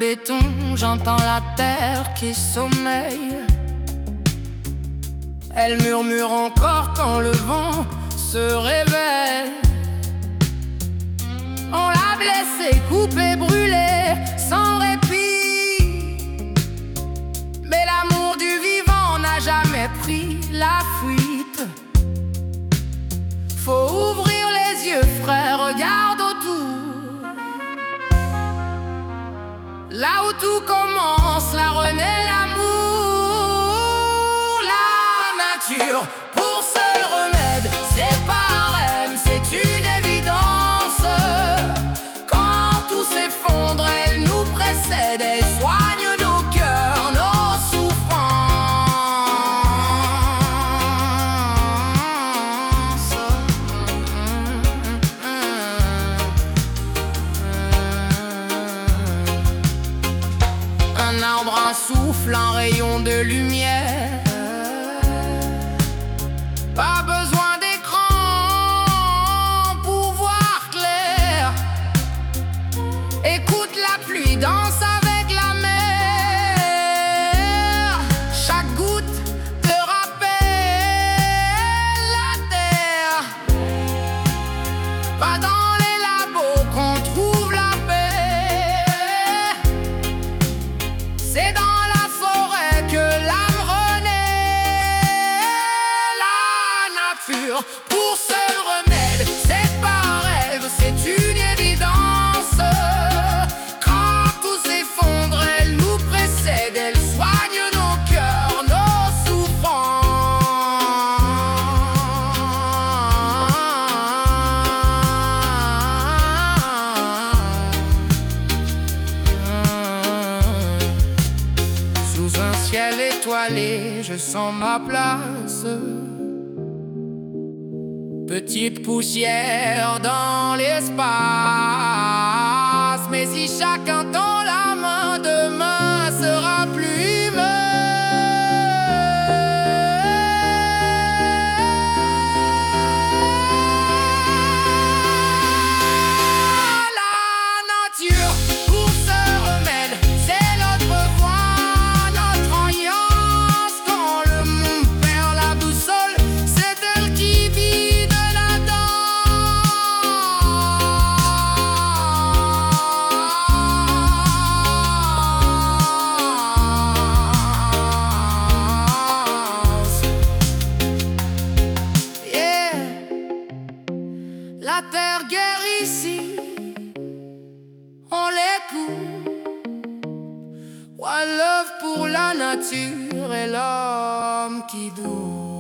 béton, j'entends la terre qui sommeille. Elle murmure encore quand le vent se réveille. On l'a blessé, coupé, brûlé, sans répit. Mais l'amour du vivant n'a jamais pris la fuite. Faut ouvrir les yeux, frère, regarde autour. Là où tout commence, la renaît l'amour, la nature. Pour seul remède, c'est pareil, c'est une évidence. Quand tout s'effondre, elle nous précède, elle soigne nos cœurs, nos souffrances. Un arbre, un souffle, un rayon de lumière. Pas besoin d'écran pour voir clair. Écoute la pluie, danse avec la mer. Chaque goutte te rappelle la terre. Pas dans les labos qu'on trouve la paix. C'est dans la forêt que l'âme renaît. La nature, pour seul remède, c'est pas rêve, c'est une évidence. Quand tout s'effondre, elle nous précède, elle soigne nos cœurs, nos souffrances. Sous un ciel étoilé, je sens ma place. Petite poussière dans l'espace. Mais si chacun tend la main, demain sera plus humain. La nature, pour ce remède, c'est notre voix, notre alliance. Quand le monde perd la boussole, c'est elle qui vit de la danse. Yeah. La terre guérit ici, on l'écoute. One love pour la nature et l'homme qui doute.